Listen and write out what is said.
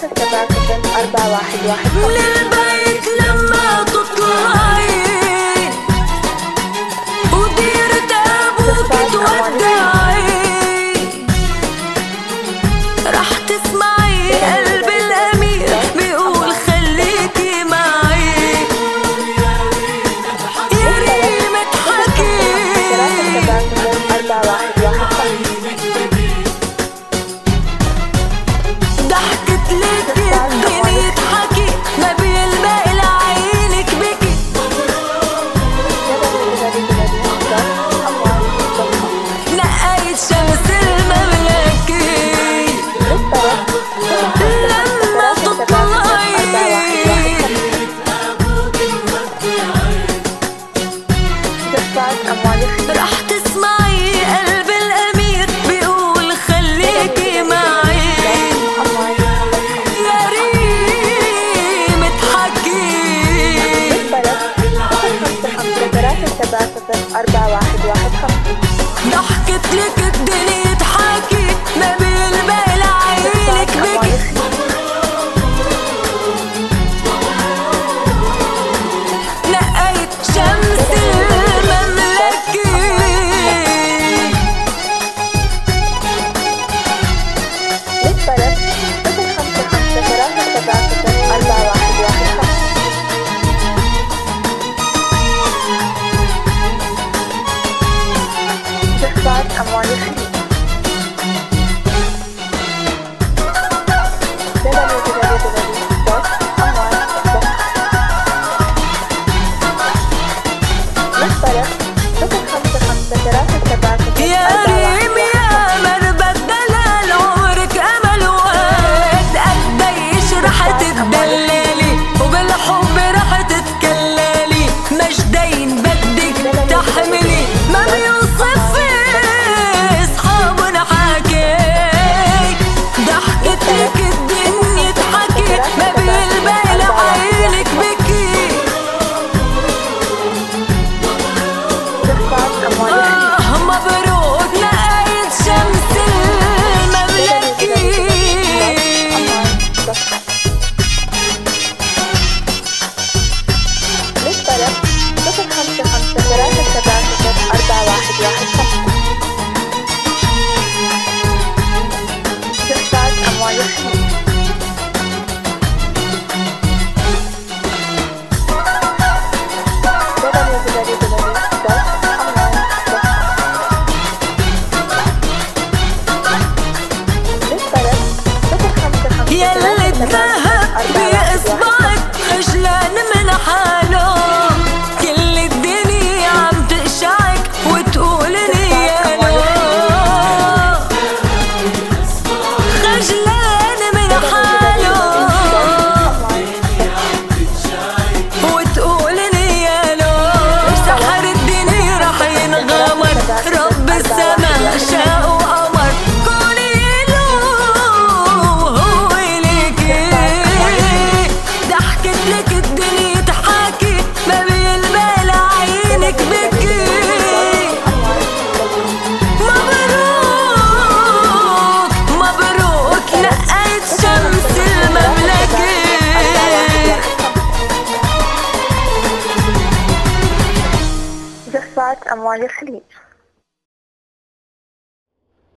من البيت لما تطلعي وديرة أبوك تودعي رح تسمعي قلب الأمير بيقول خليكي معي يا ريمة حكي ضحكت لك الدنيا تحكي ما بيلبق لعينك بكي نقيت شمس المملكة لما تطلعي رح تسمعي قلب الأمير بيقول خليكي معي يا ريمة حكي ضحكت لك الدنيا تحكي ما بيلبق لعينك بكي نقيت شمس المملكة يا ريم يا مربى الدلال عمرك أمل وقت قديش رح تتدللي وبالحب رح تتكللي مش داين بدك تحملي ما بيوصف اصحابنا حكي ضحكت لك الدنيا تحكي ما بيلبق لعينك بكي مبروك لقيت شمس المملكة يلي اتذهب بإصبعك خجلان من حاله كل الدنيا عم تقشعك وتقولني يا لو خجلان من حاله وتقولني يا لو سحر الدنيا رح ينغمر رب السما شاء وأمر كوني له هو إليكي ضحكت لك الدنيا تحكي ما بيلبق لعينك بكي مبروك مبروك لقيت شمس المملكة زفات أموال الخليج.